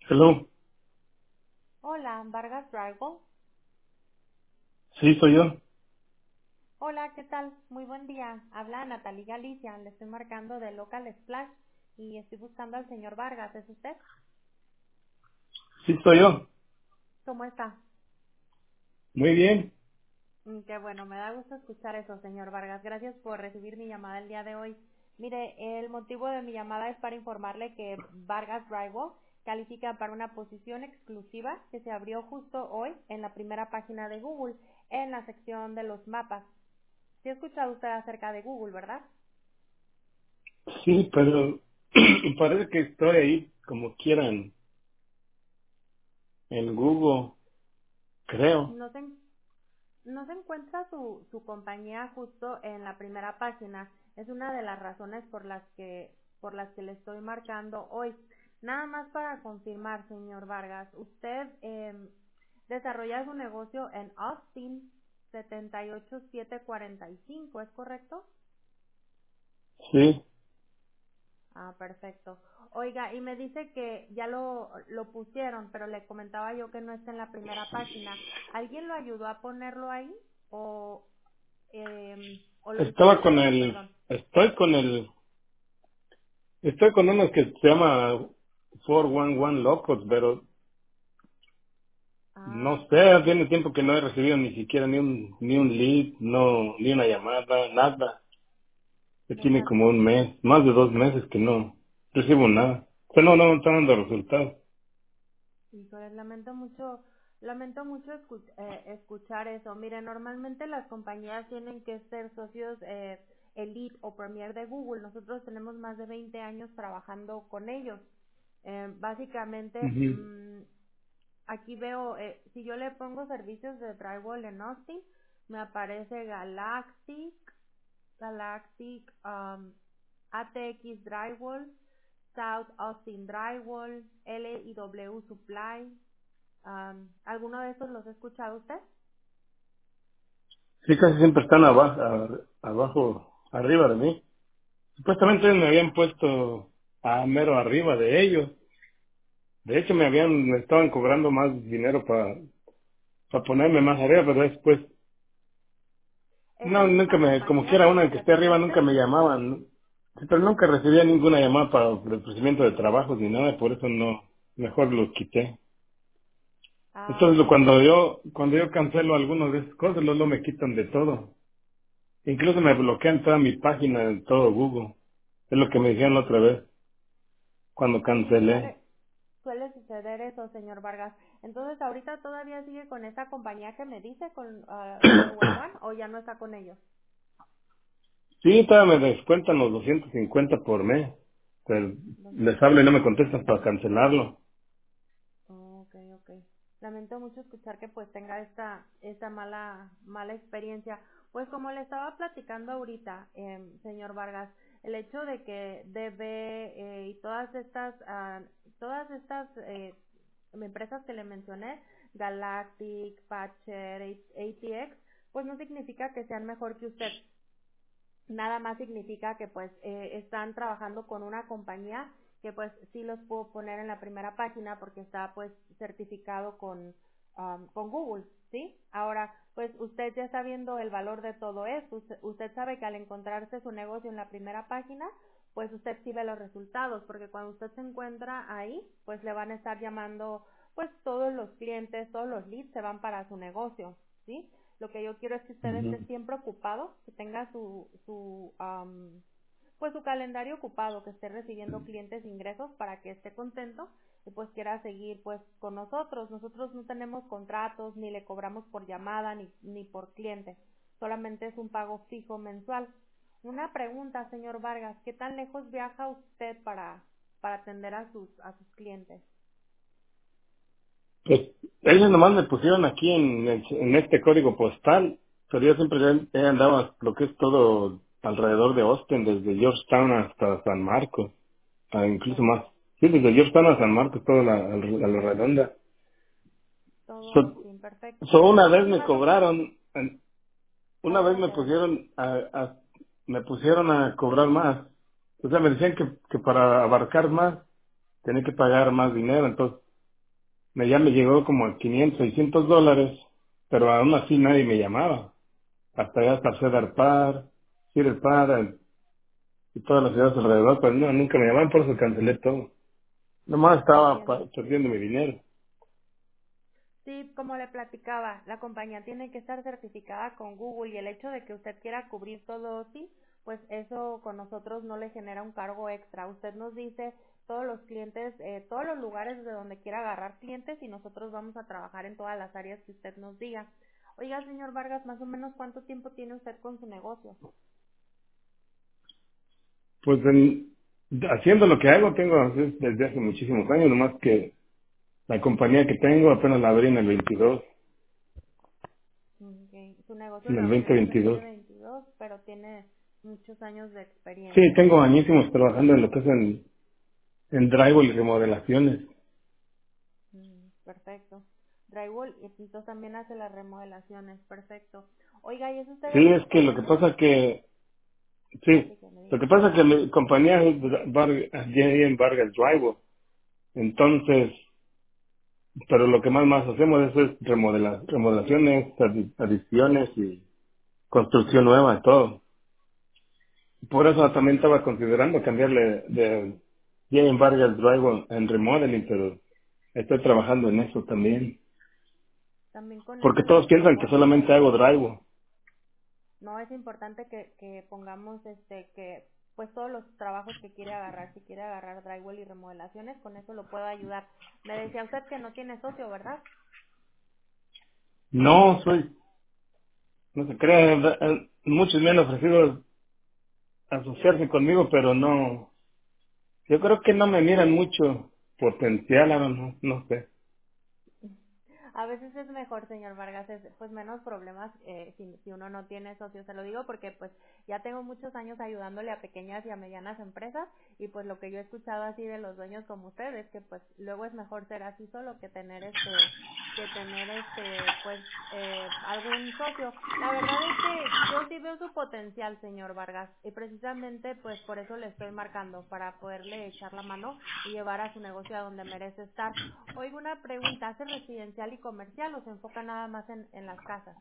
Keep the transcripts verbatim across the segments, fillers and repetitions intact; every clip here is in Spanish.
Hello. Hola, Vargas Drywall. Sí, soy yo. Hola, ¿qué tal? Muy buen día. Habla Natalie Galicia. Le estoy marcando de Local Splash y estoy buscando al señor Vargas. ¿Es usted? Sí, soy yo. ¿Cómo está? Muy bien. Mm, Qué bueno, me da gusto escuchar eso, señor Vargas. Gracias por recibir mi llamada el día de hoy. Mire, el motivo de mi llamada es para informarle que Vargas Drywall califica para una posición exclusiva que se abrió justo hoy en la primera página de Google, en la sección de los mapas. ¿Sí ha escuchado usted acerca de Google, verdad? Sí, pero parece que estoy ahí como quieran en Google, creo. No se No se encuentra su, su compañía justo en la primera página. Es una de las razones por las que por las que le estoy marcando hoy. Nada más para confirmar, señor Vargas, usted eh, desarrolla su negocio en Austin setenta y ocho siete cuarenta y cinco, ¿es correcto? Sí. Ah, perfecto. Oiga, y me dice que ya lo, lo pusieron, pero le comentaba yo que no está en la primera página. ¿Alguien lo ayudó a ponerlo ahí? ¿O, eh, o lo hizo Estaba usted? con el, Perdón. estoy con el, estoy con uno que se llama cuatro uno uno Locos, pero Ah, no sé, tiene tiempo que no he recibido ni siquiera ni un, ni un lead, no, ni una llamada, nada. Ya tiene deja, como un mes, más de dos meses que no recibo nada. Pero no, no me están dando resultados. híjole, lamento mucho, lamento mucho escu- eh, escuchar eso. Mire, normalmente las compañías tienen que ser socios eh, Elite o Premier de Google. Nosotros tenemos más de veinte años trabajando con ellos. Eh, básicamente, Ujú. mm, aquí veo, eh, si yo le pongo servicios de drywall en Austin, me aparece Galactic, Galactic, um, A T X Drywall, South Austin Drywall, L I W Supply. Um, ¿Alguno de estos los ha escuchado usted? Sí, casi siempre están abajo, abajo, arriba de mí. Supuestamente me habían puesto a mero arriba de ellos. De hecho, me habían, me estaban cobrando más dinero para ponerme más arriba, pero después, Esa no, nunca misma me, como compañía quiera que una me que esté arriba, refiere usted. nunca me llamaban. Sí, pero nunca recibía ninguna llamada para el ofrecimiento de trabajos ni nada, por eso no, mejor los quité. Ah, Entonces, ok, lo- cuando ok. yo, cuando yo cancelo algunas de esas cosas, luego me quitan de todo. Incluso me bloquean toda mi página en todo Google. Es lo que me dijeron la otra vez, cuando Sí, cancelé. suele, suele suceder eso, señor Vargas. Entonces, ¿ahorita todavía sigue con esa compañía que me dice, con uh, cuatro uno uno, o ya no está con ellos? Sí, todavía me descuentan los doscientos cincuenta por mes. Pero les hablo y no me contestan para cancelarlo. Oh, ok, ok. Lamento mucho escuchar que pues tenga esta esta mala mala experiencia. Pues como le estaba platicando ahorita, eh, señor Vargas, el hecho de que debe eh, y todas estas ah, todas estas eh, empresas que le mencioné, Galactic, Patcher, A T X, pues no significa que sean mejor que usted, nada más significa que pues eh, están trabajando con una compañía que pues sí los puedo poner en la primera página porque está pues certificado con um, con Google, ¿sí? Ahora pues usted ya está viendo el valor de todo esto, usted, usted sabe que al encontrarse su negocio en la primera página pues usted sí ve los resultados, porque cuando usted se encuentra ahí pues le van a estar llamando pues todos los clientes, todos los leads se van para su negocio, ¿sí? Lo que yo quiero es que usted esté Ujú. siempre ocupado, que tenga su, su, am, pues su calendario ocupado, que esté recibiendo clientes e ingresos para que esté contento y pues quiera seguir pues con nosotros. Nosotros no tenemos contratos, ni le cobramos por llamada, ni, ni por cliente. Solamente es un pago fijo mensual. Una pregunta, señor Vargas, ¿qué tan lejos viaja usted para, para atender a sus, a sus clientes? Pues, ellos nomás me pusieron aquí en, el- en este código postal, pero yo siempre he he andado lo que es todo alrededor de Austin, desde Georgetown hasta San Marcos, ah, incluso más. Perfecto. Sí, desde Georgetown a San Marcos, toda la, a la redonda. Todo So, Austin, perfecto. so una vez Y me más o menos, cobraron, en- una vez me adelante, adelante. pusieron a, a- me pusieron a cobrar más. O sea, me decían que, que para abarcar más tenía que pagar más dinero, entonces me ya me llegó como a quinientos, seiscientos dólares, pero aún así nadie me llamaba. Hasta allá hasta Cedar Park, Cedar Park y todas las ciudades alrededor, pero no, nunca me llamaban, por eso cancelé todo. Nomás estaba Entiendo. pa- perdiendo mi dinero. Sí, como le platicaba, la compañía tiene que estar certificada con Google y el hecho de que usted quiera cubrir todo, sí, pues eso con nosotros no le genera un cargo extra. Usted nos dice todos los clientes, eh, todos los lugares de donde quiera agarrar clientes y nosotros vamos a trabajar en todas las áreas que usted nos diga. Oiga, señor Vargas, más o menos cuánto tiempo tiene usted con su negocio. Pues en- haciendo lo que hago tengo desde hace muchísimos años, nomás que la compañía que tengo apenas la abrí en el veintidós, Okay. Su negocio en lo el abrió en el dos mil veintidós. veinte veintidós, pero tiene muchos años de Sí, experiencia. tengo añísimos trabajando en lo que es en, en drywall y remodelaciones. Mm, perfecto. Drywall y entonces también hace las remodelaciones, perfecto. Oiga, ¿y es usted Sí, el es que único lo que dueño? pasa que, sí, Dígame, lo que dígame. pasa que mi compañía es Var- J M Vargas Drywall. Entonces, pero lo que más más hacemos es, es remodela- remodelaciones, adi- adiciones y construcción nueva, todo. Por eso también estaba considerando cambiarle de J M Vargas Drywall en remodeling, pero estoy trabajando en eso también. También con Porque eso todos le, le piensan que puedo ayudar. solamente hago drywall. No es importante que, que pongamos este que pues todos los trabajos que quiere agarrar, si quiere agarrar drywall y remodelaciones, con eso lo puedo ayudar. Me decía usted que no tiene socio, ¿verdad? No soy, no se crea, eh, muchos me han ofrecido asociarse conmigo, pero no, yo creo que no me miran mucho potencial, ahora no, no sé. A veces es mejor, señor Vargas, es, pues menos problemas eh, si, si uno no tiene socios. Se lo digo porque pues ya tengo muchos años ayudándole a pequeñas y a medianas empresas y pues lo que yo he escuchado así de los dueños como usted es que pues luego es mejor ser así solo que tener este que tener este pues eh, algún socio. La verdad es que yo sí veo su potencial, señor Vargas, y precisamente pues por eso le estoy marcando para poderle echar la mano y llevar a su negocio a donde merece estar. Oigo una pregunta, ¿hace residencial y comercial o se enfoca nada más en, en las casas?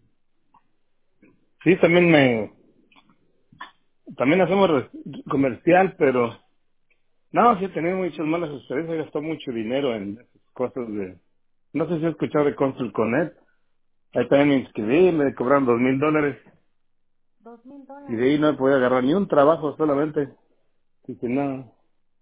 Sí, también me, también hacemos res- comercial, pero no, sí he tenido muchas malas experiencias, he gastado mucho dinero en esas cosas de, no sé si has escuchado de Consul Connect, ahí también me inscribí, me cobraron dos mil dólares Dos mil y de dólares. ahí no he podido agarrar ni un trabajo solamente, dije no,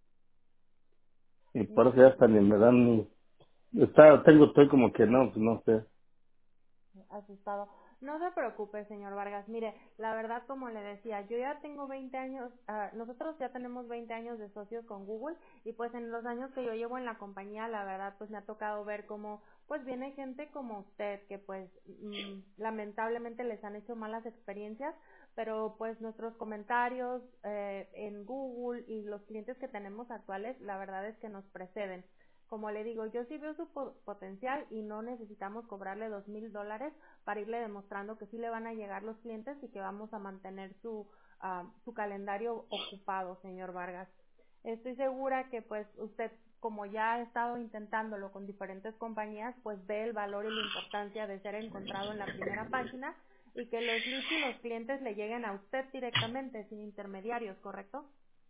y por eso ya Híjole, hasta ni me dan ni, está, tengo, estoy como que no, pues no sé. asustado. No se preocupe, señor Vargas. Mire, la verdad, como le decía, yo ya tengo veinte años, ah, nosotros ya tenemos veinte años de socios con Google y pues en los años que yo llevo en la compañía, la verdad, pues me ha tocado ver cómo, pues viene gente como usted que pues mm, lamentablemente les han hecho malas experiencias, pero pues nuestros comentarios eh, en Google y los clientes que tenemos actuales, la verdad es que nos preceden. Como le digo, yo sí veo su po- potencial y no necesitamos cobrarle dos mil dólares para irle demostrando que sí le van a llegar los clientes y que vamos a mantener su, ah, su calendario ocupado, señor Vargas. Estoy segura que pues usted, como ya ha estado intentándolo con diferentes compañías, pues ve el valor y la importancia de ser encontrado en la primera página y que los leads y los clientes le lleguen a usted directamente, sin intermediarios, ¿correcto?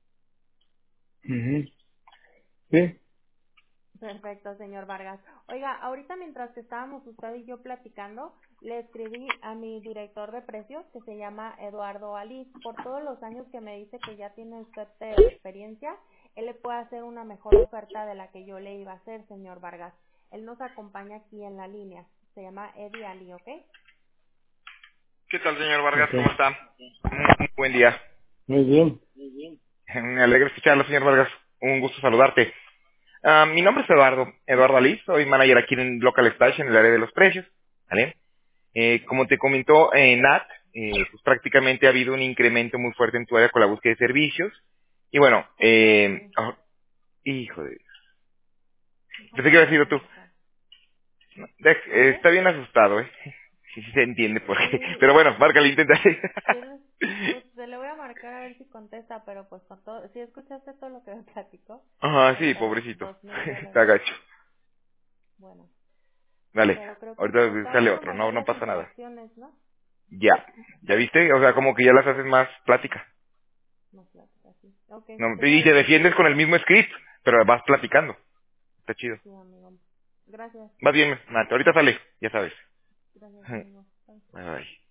Ujú. Sí, Perfecto, señor Vargas. Oiga, ahorita mientras que estábamos usted y yo platicando, le escribí a mi director de precios, que se llama Eduardo Aliz. Por todos los años que me dice que ya tiene usted de experiencia, él le puede hacer una mejor oferta de la que yo le iba a hacer, señor Vargas. Él nos acompaña aquí en la línea. Se llama Eddie Ali, ¿ok? ¿Qué tal, señor Vargas? ok, ¿Cómo está? Muy buen día. muy bien. Me alegra escucharlo, señor Vargas. Un gusto saludarte. Ah, mi nombre es Eduardo, Eduardo Aliz. Soy manager aquí en Local Station, en el área de los precios. ¿Vale? Eh, como te comentó eh, Nat, eh, pues prácticamente ha habido un incremento muy fuerte en tu área con la búsqueda de servicios. Y bueno, ¿Cómo crees, eh, Eddie? oh, hijo de... Pensé ¿Cómo que había crees, sido tú. señor Vargas? No, de- eh, ¿Mande? está bien asustado, ¿eh? Sí, sí se entiende por qué. Sí, Pero bueno, márcale, intenta. ¿quieres? Pues se le voy a marcar a ver si contesta, pero pues con todo, si escuchaste todo lo que me platicó, Ajá, pues sí, son pobrecito. dos mil Está dólares. gacho. Bueno, Dale, pero creo que ahorita están sale como otro, no, mejor no las pasa nada. interacciones, ¿no? Ya, ¿ya viste? O sea, como que ya las haces más plática. Más plática, sí. Ok, No, pues y ya te ves. defiendes con el mismo script, pero vas platicando. Está chido. Sí, amigo. Gracias. Vas bien, Matt, ahorita sale, ya sabes. Gracias, amigo. Bye. Bye, bye.